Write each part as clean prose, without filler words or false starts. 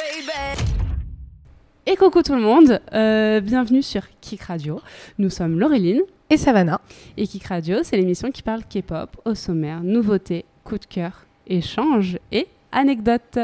Et coucou tout le monde, bienvenue sur Kik Radio. Nous sommes Laureline et Savannah. Et Kik Radio, c'est l'émission qui parle K-pop au sommaire, nouveautés, coups de cœur, échanges et anecdotes.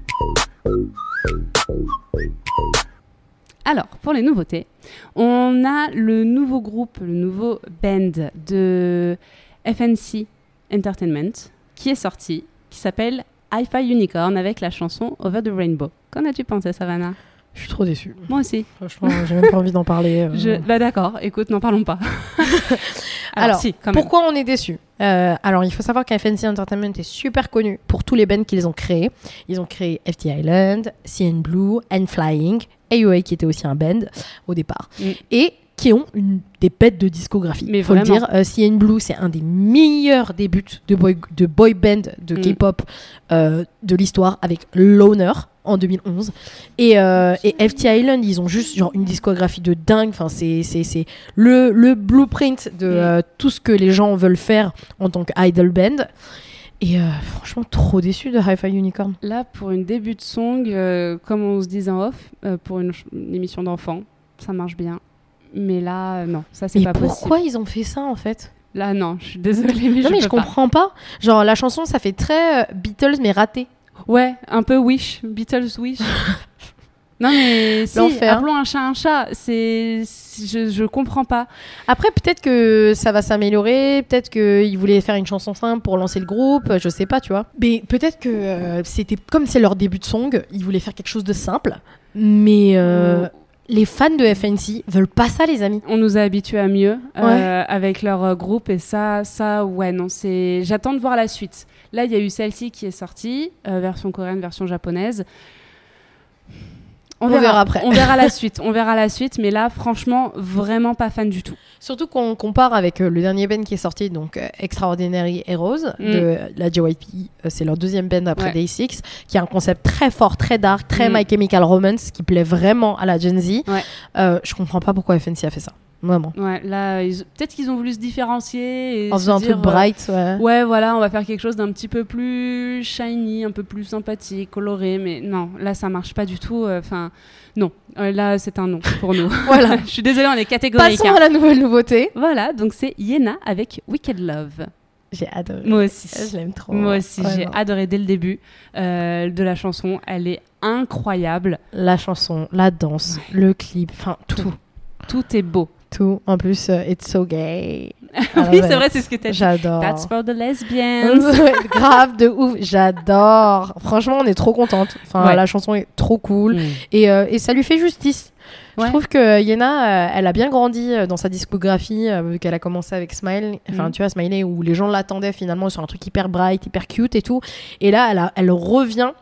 Alors, pour les nouveautés, on a le nouveau groupe, le nouveau band de FNC Entertainment qui est sorti, qui s'appelle Hi-Fi Unicorn avec la chanson Over the Rainbow. Qu'en as-tu pensé, Savannah ? Je suis trop déçue. Moi aussi. Franchement, j'ai même pas envie d'en parler. Bah d'accord, écoute, n'en parlons pas. Alors si, quand même. Pourquoi on est déçus ? Alors, il faut savoir qu'FNC Entertainment est super connu pour tous les bands qu'ils ont créés. Ils ont créé FT Island, CN Blue, N-Flying, AOA qui était aussi un band au départ. Et qui ont des bêtes de discographie. Mais faut vraiment. le dire, CN Blue, c'est un des meilleurs débuts de boy band de K-pop de l'histoire avec Loner en 2011. Et FT Island, ils ont juste genre une discographie de dingue. Enfin, c'est le blueprint de tout ce que les gens veulent faire en tant qu'idol band. Et franchement, trop déçu de Hi-Fi Unicorn. Là, pour une début de song, comme on se disait en off, pour une émission d'enfants, ça marche bien. Mais là, non, ça c'est pas possible. Pourquoi ils ont fait ça en fait ? Là, non, je suis désolée, mais je comprends pas. Genre, la chanson, ça fait très Beatles, mais raté. Ouais, un peu Wish, Beatles Wish. Non, mais si, appelons un chat. Je comprends pas. Après, peut-être que ça va s'améliorer. Peut-être qu'ils voulaient faire une chanson simple pour lancer le groupe. Je sais pas, tu vois. Mais peut-être que c'était comme c'est leur début de song, ils voulaient faire quelque chose de simple. Mais les fans de FNC veulent pas ça, les amis. On nous a habitués à mieux avec leur groupe. Et ça, ouais, non, c'est... J'attends de voir la suite. Là, il y a eu celle-ci qui est sortie, version coréenne, version japonaise. On verra après. On verra la suite, mais là, franchement, vraiment pas fan du tout. Surtout qu'on compare avec le dernier band qui est sorti, donc Extraordinary Heroes, de la JYP. C'est leur deuxième band après Day6, qui a un concept très fort, très dark, très My Chemical Romance, qui plaît vraiment à la Gen Z. Je comprends pas pourquoi FNC a fait ça. Vraiment. Ouais, là, peut-être qu'ils ont voulu se différencier. Et en faisant un truc bright, ouais, voilà, on va faire quelque chose d'un petit peu plus shiny, un peu plus sympathique, coloré. Mais non, là, ça marche pas du tout. Enfin, non. Là, c'est un non pour nous. Voilà. Je suis désolée, on est catégorique. Passons à la nouvelle nouveauté. Voilà, donc c'est Yena avec Wicked Love. J'ai adoré. Moi aussi. Je l'aime trop. Moi aussi, j'ai adoré dès le début de la chanson. Elle est incroyable. La chanson, la danse, le clip, enfin tout. Tout est beau. Tout. En plus, it's so gay. Oui, c'est vrai, c'est ce que t'as dit. J'adore. That's for the lesbians. Grave, de ouf. J'adore. Franchement, on est trop contente. Enfin, la chanson est trop cool. Et ça lui fait justice. Je trouve que Yena, elle a bien grandi dans sa discographie, vu qu'elle a commencé avec Smile. Enfin, tu vois, Smiley, où les gens l'attendaient finalement sur un truc hyper bright, hyper cute et tout. Et là, elle revient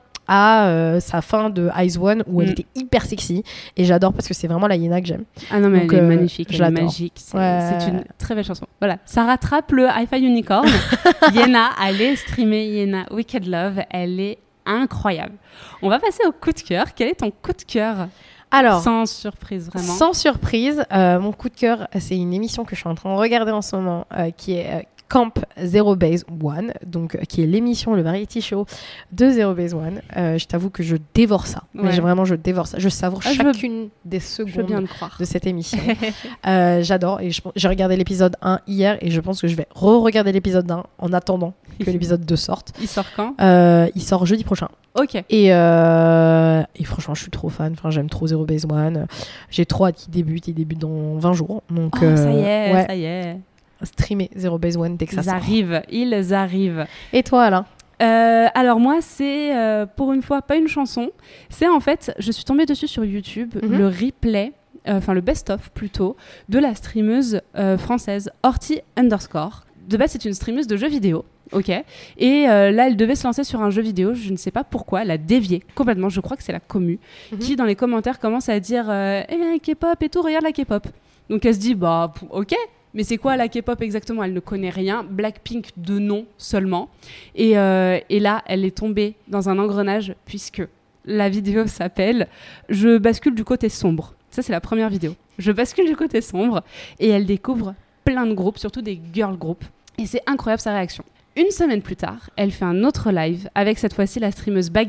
à sa fin de Eyes One où elle était hyper sexy et j'adore parce que c'est vraiment la Yena que j'aime. Ah non mais donc, elle est magnifique, elle est magique, c'est une très belle chanson. Voilà, ça rattrape le Hi-Fi Unicorn. Yena, allez streamer Yena Wicked Love, elle est incroyable. On va passer au coup de cœur. Quel est ton coup de cœur ? Alors, sans surprise, vraiment. Sans surprise, mon coup de cœur, c'est une émission que je suis en train de regarder en ce moment qui est Camp Zero Base One, donc qui est l'émission, le variety show de Zero Base One. Je t'avoue que je dévore ça. Mais je dévore ça. Je savoure chacune des secondes de cette émission. J'adore. Et j'ai regardé l'épisode 1 hier et je pense que je vais re-regarder l'épisode 1 en attendant que l'épisode 2 sorte. Il sort quand ? Il sort jeudi prochain. Ok. Et franchement, je suis trop fan. Enfin, j'aime trop Zero Base One. J'ai trop hâte qu'il débute. Il débute dans 20 jours. Donc, ça y est. Streamer Zero Base One dès que ça sort. Ils arrivent. Et toi, Alain ? Alors moi, c'est pour une fois pas une chanson. C'est en fait, je suis tombée dessus sur YouTube, le replay, enfin le best-of plutôt, de la streameuse française Horty _. De base, c'est une streameuse de jeux vidéo. Ok. Et là, elle devait se lancer sur un jeu vidéo. Je ne sais pas pourquoi. Elle a dévié complètement. Je crois que c'est la commu qui, dans les commentaires, commence à dire K-pop et tout, regarde la K-pop. Donc elle se dit, bah, ok. Mais c'est quoi la K-pop exactement ? Elle ne connaît rien. Blackpink de nom seulement. Et là, elle est tombée dans un engrenage puisque la vidéo s'appelle « Je bascule du côté sombre ». Ça, c'est la première vidéo. Je bascule du côté sombre et elle découvre plein de groupes, surtout des girl groups. Et c'est incroyable sa réaction. Une semaine plus tard, elle fait un autre live avec cette fois-ci la streameuse Bagheera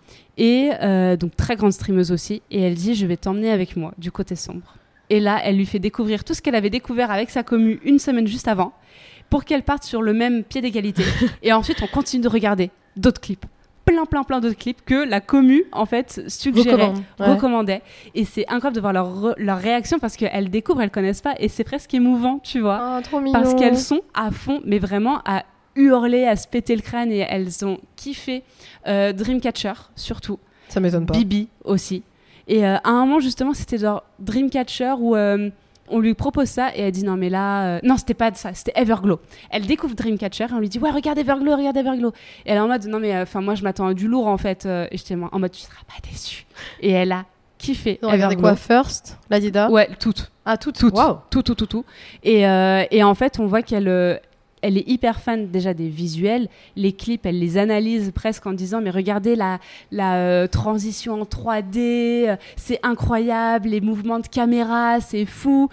Et donc très grande streameuse aussi. Et elle dit, je vais t'emmener avec moi du côté sombre. Et là, elle lui fait découvrir tout ce qu'elle avait découvert avec sa commu une semaine juste avant pour qu'elle parte sur le même pied d'égalité. Et ensuite, on continue de regarder d'autres clips. Plein d'autres clips que la commu, en fait, suggérait, recommandait. Et c'est incroyable de voir leur réaction parce qu'elles découvrent, elles connaissent pas. Et c'est presque émouvant, tu vois. Oh, trop mignon. Parce qu'elles sont à fond, mais vraiment à hurler, à se péter le crâne. Et elles ont kiffé Dreamcatcher, surtout. Ça m'étonne pas. Bibi aussi. Et à un moment, justement, c'était genre Dreamcatcher où on lui propose ça et elle dit non, mais là. Non, c'était pas ça, c'était Everglow. Elle découvre Dreamcatcher et on lui dit ouais, regarde Everglow. Et elle est en mode non, mais moi, je m'attends à du lourd en fait. Et j'étais en mode tu seras pas déçue. Et elle a kiffé. Regardez quoi, First, Ladida? Ouais, toutes. Ah, toutes. Wow. Tout. Et en fait, on voit qu'elle. Elle est hyper fan déjà des visuels. Les clips, elle les analyse presque en disant mais regardez la transition en 3D, c'est incroyable, les mouvements de caméra, c'est fou,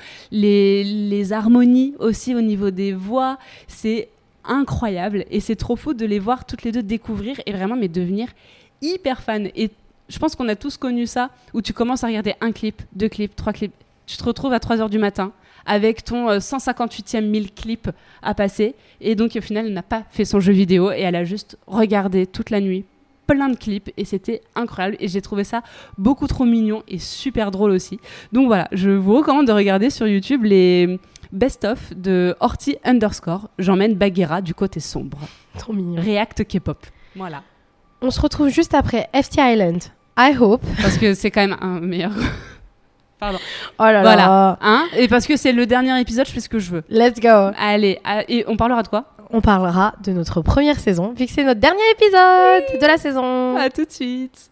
les harmonies aussi au niveau des voix, c'est incroyable et c'est trop fou de les voir toutes les deux découvrir et vraiment mais devenir hyper fan. Et je pense qu'on a tous connu ça où tu commences à regarder un clip, 2 clips, 3 clips, tu te retrouves à 3h du matin avec ton 158e 1000 clips à passer. Et donc, au final, elle n'a pas fait son jeu vidéo et elle a juste regardé toute la nuit plein de clips et c'était incroyable. Et j'ai trouvé ça beaucoup trop mignon et super drôle aussi. Donc voilà, je vous recommande de regarder sur YouTube les best-of de Horty _ J'emmène Bagheera du côté sombre. Trop mignon. React K-pop. Voilà. On se retrouve juste après FT Island. I hope. Parce que c'est quand même un meilleur... Pardon. Oh là voilà. là. Hein, et parce que c'est le dernier épisode, je fais ce que je veux. Let's go. Allez, et on parlera de quoi? On parlera de notre première saison, vu que c'est notre dernier épisode de la saison. À tout de suite.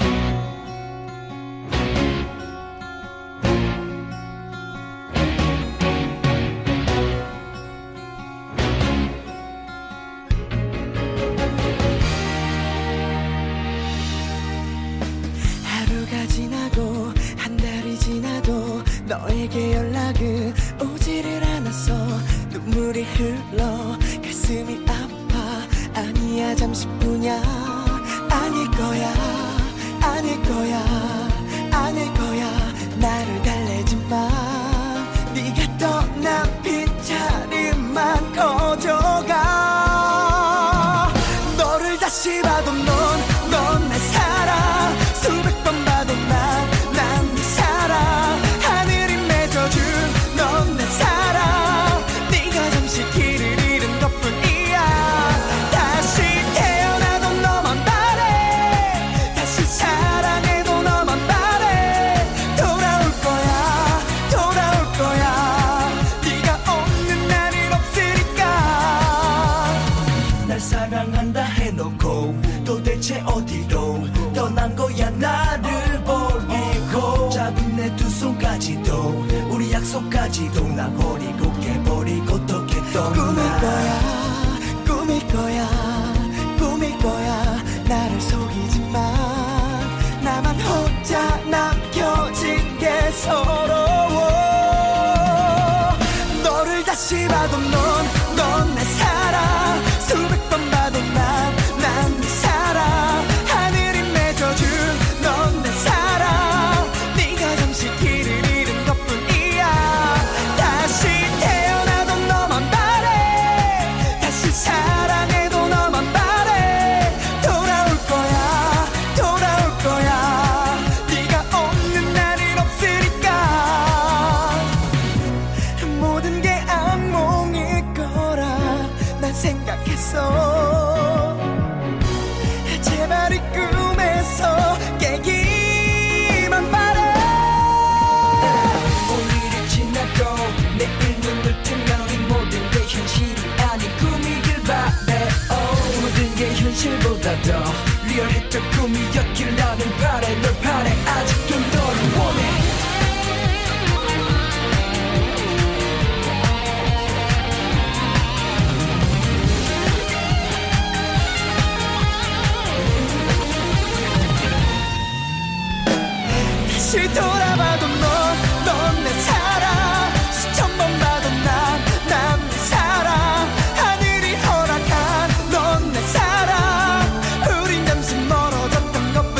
너에게 연락은 오지를 않았어 눈물이 흘러 가슴이 아파 아니야 잠시뿐이야 아닐 거야 나를 달래지 마 네가 떠난 빈자리만 커져가 너를 다시 봐도 넌 내 사랑 수백 번 봐도 난 네 사랑 넌 내 사랑 네가 잠시 길을 잃은 것뿐이야 다시 태어나도 너만 바래 다시 사랑해도 너만 바래 돌아올 거야 네가 없는 날은 없으니까 날 사랑한다 해놓고 도대체 어디로 떠난 거야 나를 버리고 잡은 내 두 손까지도 우리 약속까지도 나 버리고 깨버리고 어떻게 떠나 꿈일 거야 나를 속이지 마 나만 혼자 남겨진 게 서러워 너를 다시 봐도 넌 내 사랑 수백 번 봐도 난 네 사랑 하늘이 맺어준 넌 내 사랑 네가 잠시 길을 잃은 것뿐이야 다시 태어나도 너만 바래 다시 사랑해도 너만 바래 돌아올 거야 네가 없는 날은 없으니까 모든 게 악몽일 거라 난 생각했어 제발 이 꿈에서 깨기만 바래 오늘이 지나고 내일 눈을 뜨면 이 모든 게 현실이 아닌 꿈이길 바래 모든 게 현실보다 더 리얼했던 꿈이었길 나는 바래 널 바래 아직도 너를 원해 다시 돌아봐도 넌 내 사랑 수천 번 봐도 난 네 사랑 하늘이 허락한 넌 내 사랑 우린 잠시 멀어졌던 것뿐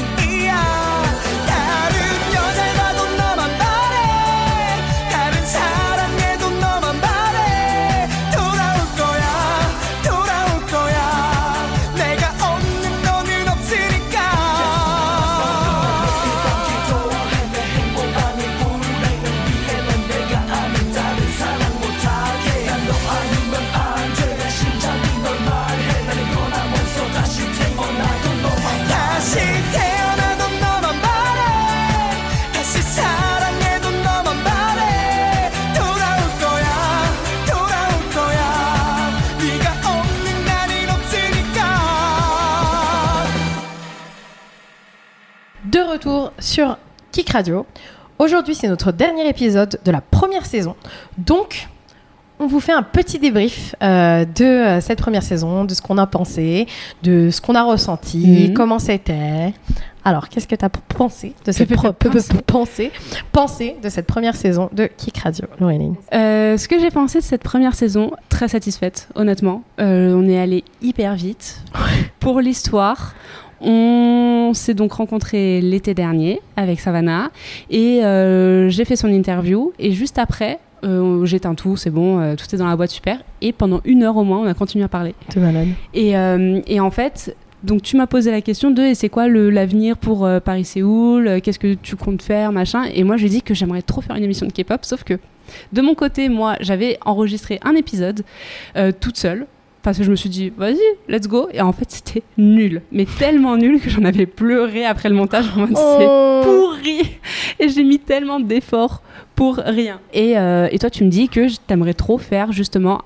retour sur Kik Radio. Aujourd'hui, c'est notre dernier épisode de la première saison. Donc, on vous fait un petit débrief de cette première saison, de ce qu'on a pensé, de ce qu'on a ressenti, comment c'était. Alors, qu'est-ce que tu as pensé de cette de cette première saison de Kik Radio, Laureline? Ce que j'ai pensé de cette première saison, très satisfaite, honnêtement. On est allé hyper vite. Pour l'histoire, on s'est donc rencontrés l'été dernier avec Savannah et j'ai fait son interview. Et juste après, j'éteins tout, c'est bon, tout est dans la boîte, super. Et pendant 1 heure au moins, on a continué à parler. T'es malade. Et en fait... Donc tu m'as posé la question de et c'est quoi l'avenir pour Paris-Séoul, qu'est-ce que tu comptes faire, machin. Et moi je lui ai dit que j'aimerais trop faire une émission de K-pop, sauf que de mon côté, moi j'avais enregistré un épisode toute seule. Parce que je me suis dit, vas-y, let's go. Et en fait, c'était nul. Mais tellement nul que j'en avais pleuré après le montage. En mode, c'est pourri. Et j'ai mis tellement d'efforts pour rien. Et toi, tu me dis que t'aimerais trop faire justement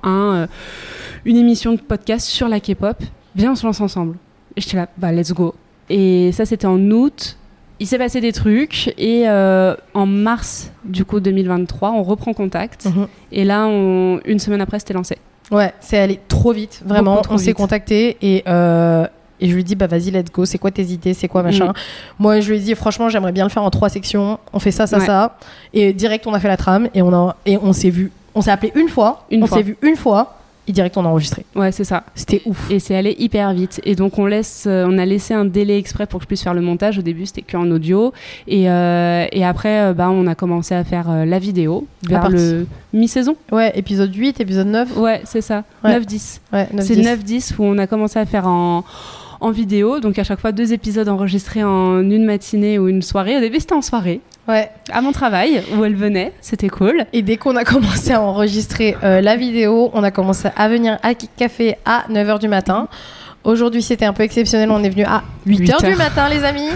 une émission de podcast sur la K-pop. Viens, on se lance ensemble. Et j'étais là, bah, let's go. Et ça, c'était en août. Il s'est passé des trucs. Et en mars, du coup, 2023, on reprend contact. Et là, 1 semaine après, c'était lancé. Ouais, c'est allé trop vite, vraiment. Trop on s'est contacté et je lui ai dit, bah vas-y, let's go, c'est quoi tes idées, c'est quoi machin. Moi, je lui ai dit, franchement, j'aimerais bien le faire en 3 sections. On fait ça, ça. Et direct, on a fait la trame et on s'est vu. On s'est appelé une fois. S'est vu une fois. Et direct, on a enregistré. Ouais, c'est ça. C'était ouf. Et c'est allé hyper vite. Et donc, on a laissé un délai exprès pour que je puisse faire le montage. Au début, c'était qu'en audio. Et après, on a commencé à faire la vidéo vers le mi-saison. Ouais, épisode 8, épisode 9. Ouais, c'est ça. Ouais. 9-10. Ouais, 9-10. C'est 9-10 où on a commencé à faire en vidéo. Donc, à chaque fois, 2 épisodes enregistrés en une matinée ou une soirée. Au début, c'était en soirée. Ouais. À mon travail, où elle venait, c'était cool. Et dès qu'on a commencé à enregistrer la vidéo, on a commencé à venir à Kik Café à 9h du matin. Aujourd'hui, c'était un peu exceptionnel, on est venu à 8h du matin, les amis.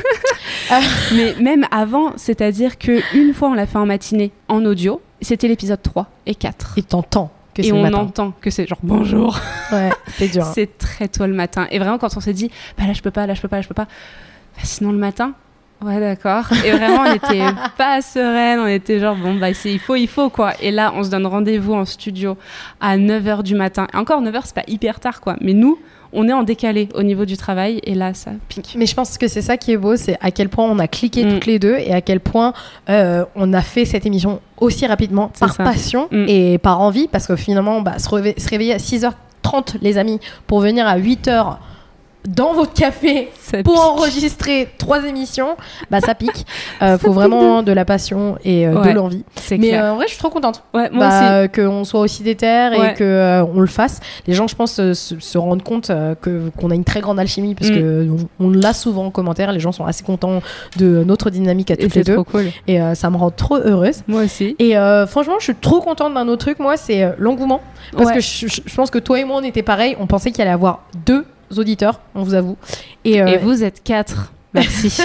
Mais même avant, c'est-à-dire qu'une fois, on l'a fait en matinée, en audio, c'était l'épisode 3 et 4. Et t'entends que c'est et le matin. Et on entend que c'est genre bonjour. Ouais, c'est dur. C'est très tôt le matin. Et vraiment, quand on s'est dit, bah là, je peux pas. Bah, sinon, le matin... Ouais, d'accord. Et vraiment, on n'était pas sereine. On était genre, bon, bah, il faut, quoi. Et là, on se donne rendez-vous en studio à 9h du matin. Et encore, 9h, c'est pas hyper tard, quoi. Mais nous, on est en décalé au niveau du travail. Et là, ça pique. Mais je pense que c'est ça qui est beau, c'est à quel point on a cliqué toutes les deux et à quel point on a fait cette émission aussi rapidement par passion et par envie. Parce que finalement, se réveiller à 6h30, les amis, pour venir à 8h dans votre café pour enregistrer 3 émissions, bah ça pique. Faut vraiment de la passion et de l'envie. Mais en vrai, je suis trop contente. Ouais, moi aussi. Qu'on soit aussi déter et qu'on le fasse. Les gens, je pense, se rendent compte qu'on a une très grande alchimie parce que on l'a souvent en commentaire. Les gens sont assez contents de notre dynamique à toutes les deux. Trop cool. Et ça me rend trop heureuse. Moi aussi. Et franchement, je suis trop contente d'un autre truc. Moi, c'est l'engouement. Parce que je pense que toi et moi, on était pareil. On pensait qu'il allait y avoir 2 auditeurs, on vous avoue. Et vous êtes 4. Merci.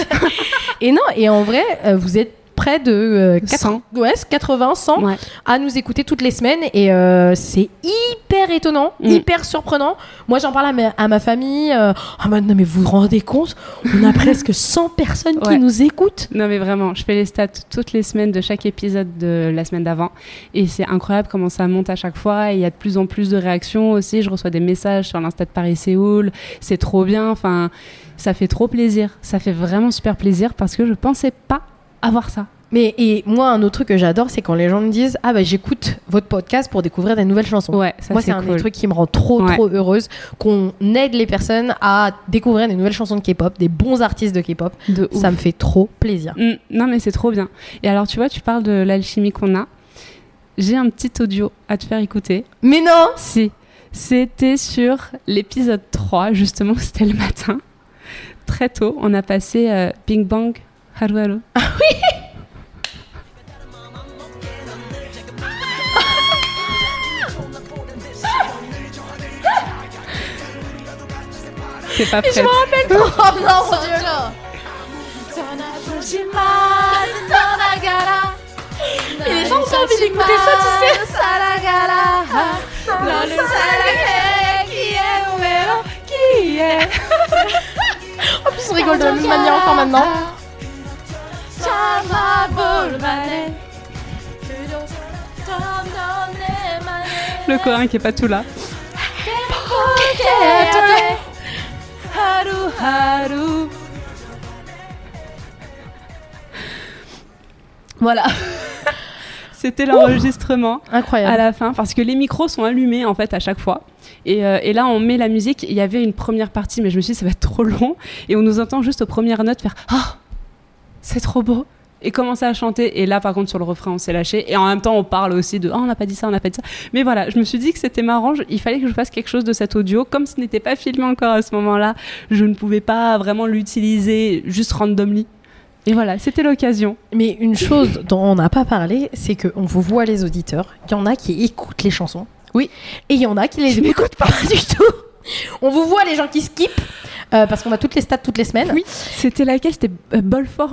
et en vrai, vous êtes près de 100. 80, 100 à nous écouter toutes les semaines et c'est hyper étonnant, hyper surprenant. Moi, j'en parle à ma famille. Non, mais vous vous rendez compte, on a presque 100 personnes qui nous écoutent. Non, mais vraiment, je fais les stats toutes les semaines de chaque épisode de la semaine d'avant et c'est incroyable comment ça monte à chaque fois. Il y a de plus en plus de réactions aussi. Je reçois des messages sur l'Insta de Paris-Séoul. C'est trop bien. Enfin, ça fait trop plaisir. Ça fait vraiment super plaisir parce que je pensais pas avoir ça. Et moi, un autre truc que j'adore, c'est quand les gens me disent j'écoute votre podcast pour découvrir des nouvelles chansons. Ouais, ça, moi, c'est un des trucs qui me rend trop heureuse, qu'on aide les personnes à découvrir des nouvelles chansons de K-pop, des bons artistes de K-pop. Ça me fait trop plaisir. Non, mais c'est trop bien. Et alors, tu vois, tu parles de l'alchimie qu'on a. J'ai un petit audio à te faire écouter. Mais non! Si. C'était sur l'épisode 3, justement, c'était le matin. Très tôt, on a passé Bing Bang Haru Haru. Ah oui! C'est pas prête. Je me rappelle trop. Oh non, mon Dieu. Et les gens ont envie d'écouter ça, tu sais. En plus, on rigole de la même manière encore maintenant. Le coréen qui est pas tout là. Haru, haru. Voilà. C'était l'enregistrement. Incroyable. À la fin, parce que les micros sont allumés en fait à chaque fois. Et là, on met la musique. Il y avait une première partie, mais je me suis dit, ça va être trop long. Et on nous entend juste aux premières notes faire « Ah, c'est trop beau !» et commencer à chanter. Et là, par contre, sur le refrain, on s'est lâché. Et en même temps, on parle aussi de « Ah, on n'a pas dit ça, on n'a pas dit ça. » Mais voilà, je me suis dit que c'était marrant. Il fallait que je fasse quelque chose de cet audio. Comme ce n'était pas filmé encore à ce moment-là, je ne pouvais pas vraiment l'utiliser juste randomly. Et voilà, c'était l'occasion. Mais une chose dont on n'a pas parlé, c'est qu'on vous voit les auditeurs. Il y en a qui écoutent les chansons. Oui. Et il y en a qui les écoutent pas du tout. On vous voit les gens qui skippent. Parce qu'on a toutes les stats toutes les semaines. Oui, c'était laquelle? C'était Bolsa.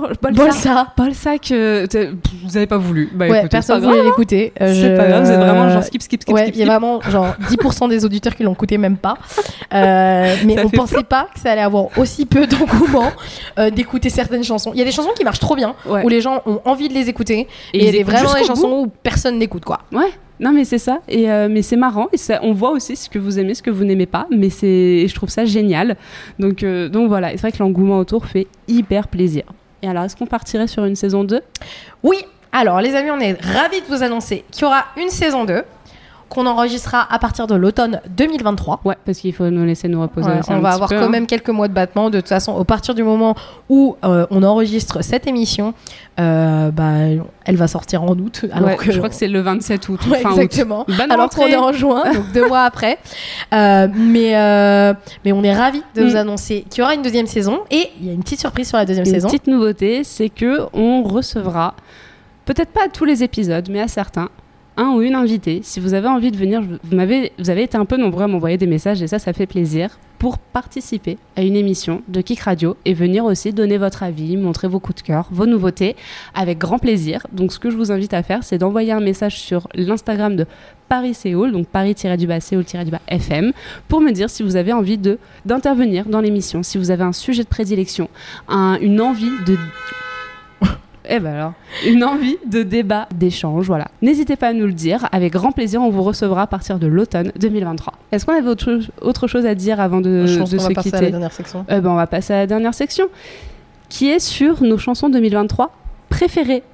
Vous avez pas voulu. Bah, ouais, écoutez, personne ne voulait l'écouter. C'est pas grave, vous êtes vraiment genre skip. Ouais, il y a vraiment genre 10% des auditeurs qui l'ont écouté, même pas. Mais on pensait pas que ça allait avoir aussi peu d'engouement d'écouter certaines chansons. Il y a des chansons qui marchent trop bien, où les gens ont envie de les écouter. Et il y a vraiment des chansons où personne n'écoute, quoi. Ouais. Non mais c'est ça, mais c'est marrant, et ça, on voit aussi ce que vous aimez, ce que vous n'aimez pas, mais je trouve ça génial. Donc voilà, c'est vrai que l'engouement autour fait hyper plaisir. Et alors, est-ce qu'on partirait sur une saison 2 ? Oui, alors les amis, on est ravis de vous annoncer qu'il y aura une saison 2 qu'on enregistrera à partir de l'automne 2023. Ouais, parce qu'il faut nous laisser nous reposer aussi on va avoir quand même quelques mois de battement. De toute façon, à partir du moment où on enregistre cette émission, elle va sortir en août. Alors que je crois que c'est le 27 août. Ouais, fin exactement. Août. Alors qu'on est en juin, donc 2 mois après. Mais on est ravis de vous annoncer qu'il y aura une deuxième saison. Et il y a une petite surprise sur la deuxième saison. Une petite nouveauté, c'est qu'on recevra, peut-être pas à tous les épisodes, mais à certains, un ou une invitée. Si vous avez envie de venir, vous avez été un peu nombreux à m'envoyer des messages, et ça fait plaisir, pour participer à une émission de Kik Radio et venir aussi donner votre avis, montrer vos coups de cœur, vos nouveautés, avec grand plaisir. Donc ce que je vous invite à faire, c'est d'envoyer un message sur l'Instagram de Paris-Séoul, donc Paris-Séoul-FM, pour me dire si vous avez envie d'intervenir dans l'émission, si vous avez un sujet de prédilection, une envie de... une envie de débat, d'échange, voilà. N'hésitez pas à nous le dire, avec grand plaisir, on vous recevra à partir de l'automne 2023. Est-ce qu'on avait autre chose à dire avant de se quitter ? Je pense qu'on va passer à la dernière section. On va passer à la dernière section, qui est sur nos chansons 2023 préférées.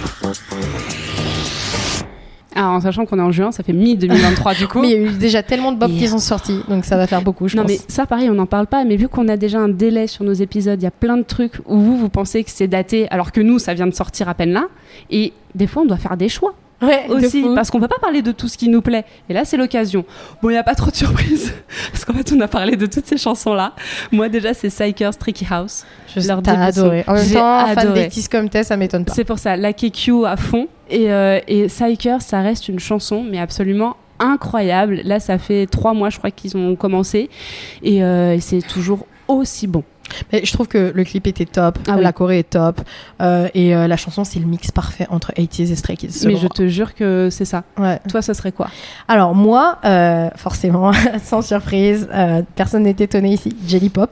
Alors, en sachant qu'on est en juin, ça fait mi-2023 du coup. Mais il y a eu déjà tellement de bobs qui sont sortis, donc ça va faire beaucoup, je pense. Non mais ça pareil, on n'en parle pas, mais vu qu'on a déjà un délai sur nos épisodes, il y a plein de trucs où vous pensez que c'est daté, alors que nous, ça vient de sortir à peine là, et des fois on doit faire des choix. Ouais, aussi, parce qu'on peut pas parler de tout ce qui nous plaît. Et là, c'est l'occasion. Bon, il n'y a pas trop de surprises, parce qu'en fait, on a parlé de toutes ces chansons-là. Moi, déjà, c'est Psychers, Tricky House. T'as adoré. En même temps, fan d'Etis comme t'es, ça m'étonne pas. C'est pour ça, la KQ à fond. Et Psychers, ça reste une chanson, mais absolument incroyable. Là, ça fait 3 mois, je crois, qu'ils ont commencé. Et c'est toujours aussi bon. Mais je trouve que le clip était top, la choré est top, et la chanson c'est le mix parfait entre 80s et Stray Kids. Mais je te jure que c'est ça. Ouais. Toi, ça serait quoi ? Alors moi, forcément, sans surprise, personne n'est étonné ici, Jelly Pop.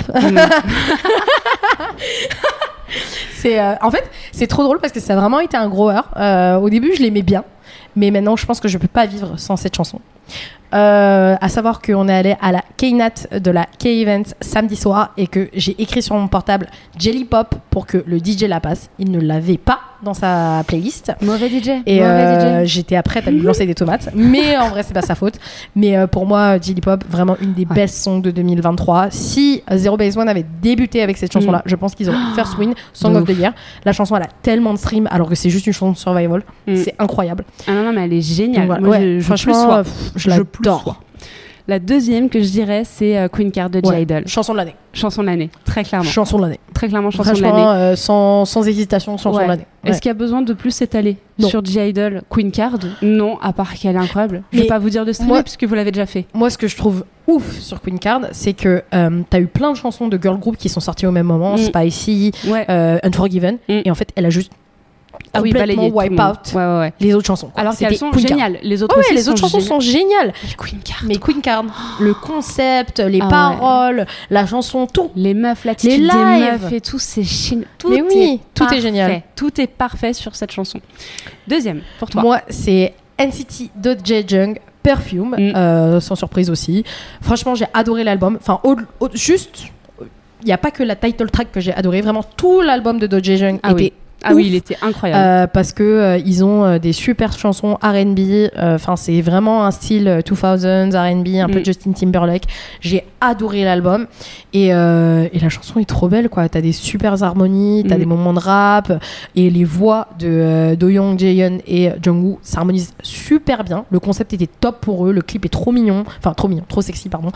En fait, c'est trop drôle parce que ça a vraiment été un grower. Au début, je l'aimais bien, mais maintenant, je pense que je peux pas vivre sans cette chanson. À savoir qu'on est allé à la K-Nat de la K-Event samedi soir et que j'ai écrit sur mon portable Jelly Pop pour que le DJ la passe. Il ne l'avait pas dans sa playlist. Mauvais DJ. Et j'étais prête à lui lancer des tomates. Mais en vrai, c'est pas sa faute. Mais pour moi, Jelly Pop, vraiment une des best songs de 2023. Si Zero Base One avait débuté avec cette chanson-là, je pense qu'ils auraient First Win, Song of the Year. La chanson, elle a tellement de streams alors que c'est juste une chanson de survival. C'est incroyable. Ah non, mais elle est géniale. Donc, moi, franchement, je l'adore. La deuxième que je dirais, c'est Queen Card de J-Idol. Chanson de l'année. Chanson de l'année, très clairement. Chanson de l'année. Très clairement, chanson de l'année. Sans hésitation, chanson de l'année. Est-ce qu'il y a besoin de plus s'étaler sur J-Idol Queen Card ? Non, à part qu'elle est incroyable. Je ne vais pas vous dire de streamer puisque vous l'avez déjà fait. Moi, ce que je trouve ouf sur Queen Card, c'est que t'as eu plein de chansons de girl group qui sont sorties au même moment. Spicy, Unforgiven. Et en fait, elle a juste complètement wipe out les autres chansons. Alors qu'elles sont géniales. Les autres chansons sont géniales. Mais Queen Card, le concept, les paroles, la chanson, tout. Les meufs, l'attitude des meufs et tout, c'est génial. Tout est génial. Tout est parfait sur cette chanson. Deuxième, pour toi. Moi, c'est NCT de Jae Jung Perfume, sans surprise aussi. Franchement, j'ai adoré l'album. Enfin, juste, il n'y a pas que la title track que j'ai adoré. Vraiment, tout l'album de Do Jae-jung était oui, il était incroyable. parce que ils ont des super chansons R&B. Enfin, c'est vraiment un style 2000s R&B, un peu Justin Timberlake. J'ai adoré l'album et la chanson est trop belle, quoi. T'as des super harmonies, t'as des moments de rap et les voix de Do-young, Jaehyun et Jungwoo s'harmonisent super bien. Le concept était top pour eux. Le clip est trop mignon, trop sexy, pardon.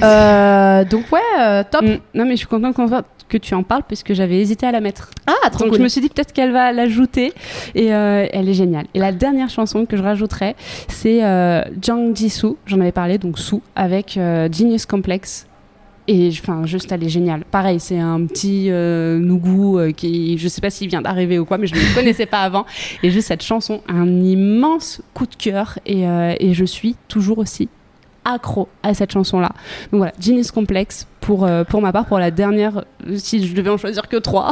Donc top. Non, mais je suis contente que tu en parles puisque j'avais hésité à la mettre. Ah, trop Donc cool. je me suis dit peut-être qu'elle va l'ajouter et elle est géniale. Et la dernière chanson que je rajouterais, c'est Jang Jisoo, j'en avais parlé, donc Soo, avec Genius Complex. Et enfin, juste, elle est géniale. Pareil, c'est un petit nougou qui, je sais pas s'il vient d'arriver ou quoi, mais je ne le connaissais pas avant. Et juste cette chanson, un immense coup de cœur et je suis toujours aussi accro à cette chanson-là. Donc voilà, Genius Complex pour ma part, pour la dernière, si je devais en choisir que 3.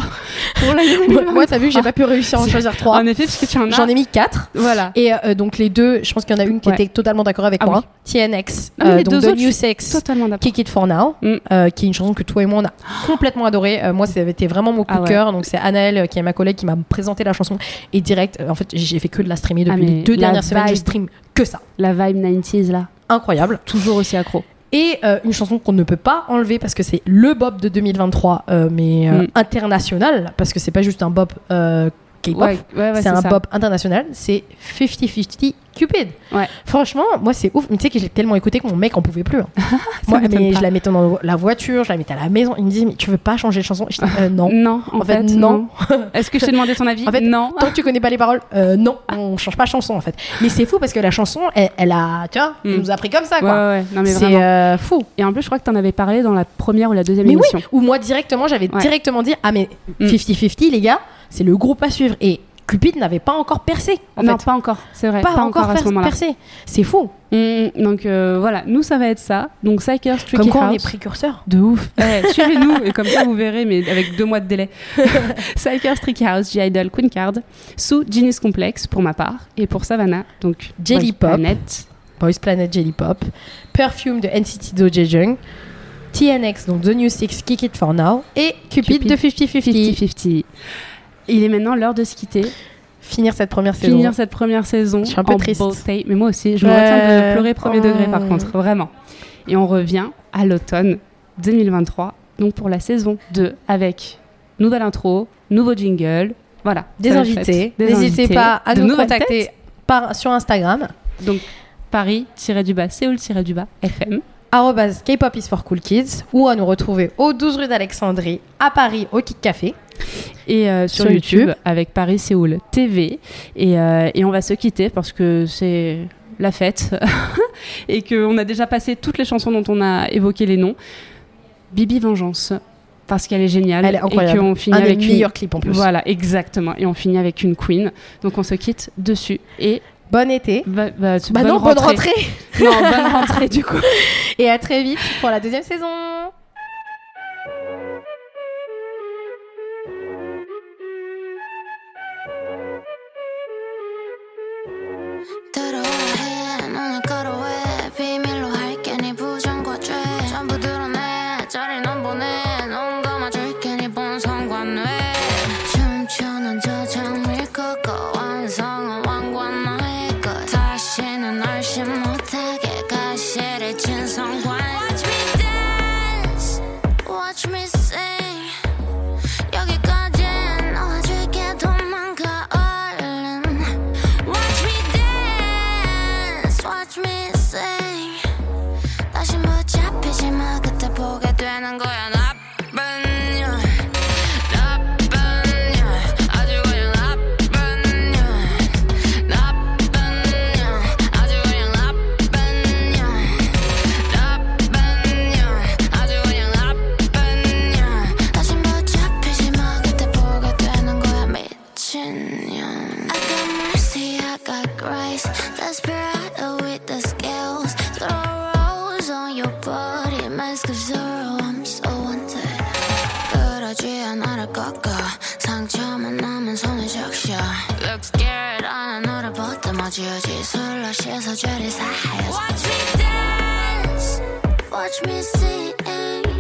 Moi, t'as vu que j'ai pas pu réussir à en choisir 3. En effet, parce que tu en as. J'en ai mis 4. Voilà. Et donc les deux, je pense qu'il y en a une qui était totalement d'accord avec moi. Oui. TNX, donc The New Sex, Kick It For Now, qui est une chanson que toi et moi on a complètement adoré. Moi, ça avait été vraiment mon coup de cœur. Donc c'est Anaëlle, qui est ma collègue, qui m'a présenté la chanson. Et direct, en fait, j'ai fait que de la streamer depuis les 2 dernières semaines. Je stream que ça. La vibe 90s là. Incroyable. Toujours aussi accro. Et une chanson qu'on ne peut pas enlever parce que c'est le bop de 2023, mais international, parce que c'est pas juste un bop K-pop, c'est un bop international, c'est 50-50 Cupid. Ouais. Franchement, moi c'est ouf. Mais tu sais que je l'ai tellement écouté que mon mec en pouvait plus. Moi, mais je la mettais dans la voiture, je la mettais à la maison. Il me disait, mais tu veux pas changer de chanson? Je disais, non. Non, en fait, non. Est-ce que je t'ai demandé ton avis? En fait, non. Tant que tu connais pas les paroles, non, on change pas de chanson en fait. Mais c'est fou parce que la chanson, elle a, tu vois, elle nous a pris comme ça, quoi. Ouais. Non, mais c'est fou. Et en plus, je crois que t'en avais parlé dans la première ou la deuxième émission. Oui, où moi directement, j'avais directement dit, ah mais 50-50 les gars, c'est le groupe à suivre. Et Cupid n'avait pas encore percé. Non, pas encore, c'est vrai. Pas encore à ce moment-là. Percé. C'est fou. Donc voilà, nous ça va être ça. Donc Psychers, Tricky House. Comme quoi on est précurseurs. De ouf. Suivez-nous et comme ça vous verrez, mais avec 2 mois de délai. Psychers, Tricky House, G-Idol, Queen Card, Soo, Genius Complex pour ma part et pour Savannah. Donc Jelly Pop, Boys Planet Jelly Pop, Perfume de NCT Do Jae-jung, TNX donc The New Six, Kick It For Now et Cupid de 50-50. Il est maintenant l'heure de se quitter. Finir cette première saison. Je suis un peu triste. Mais moi aussi, je me retiens de pleurer premier degré par contre, vraiment. Et on revient à l'automne 2023, donc pour la saison 2, avec nouvelle intro, nouveau jingle, voilà. Des invités. N'hésitez pas à nous contacter sur Instagram. Donc Paris-Séoul-FM. @K-pop is for cool kids ou à nous retrouver au 12 rue d'Alexandrie à Paris au Kick Café et sur YouTube avec Paris Séoul TV et on va se quitter parce que c'est la fête et qu'on a déjà passé toutes les chansons dont on a évoqué les noms. Bibi Vengeance parce qu'elle est géniale. Elle est incroyable. Et qu'on finit avec des meilleurs clips en plus. Voilà, exactement. Et on finit avec une queen. Donc on se quitte dessus et bon été. Bonne rentrée. Non, bonne rentrée du coup. Et à très vite pour la deuxième saison. Look scared, I know the bottom. 마주지 술로 씻어주리 사이에 Watch me dance, watch me sing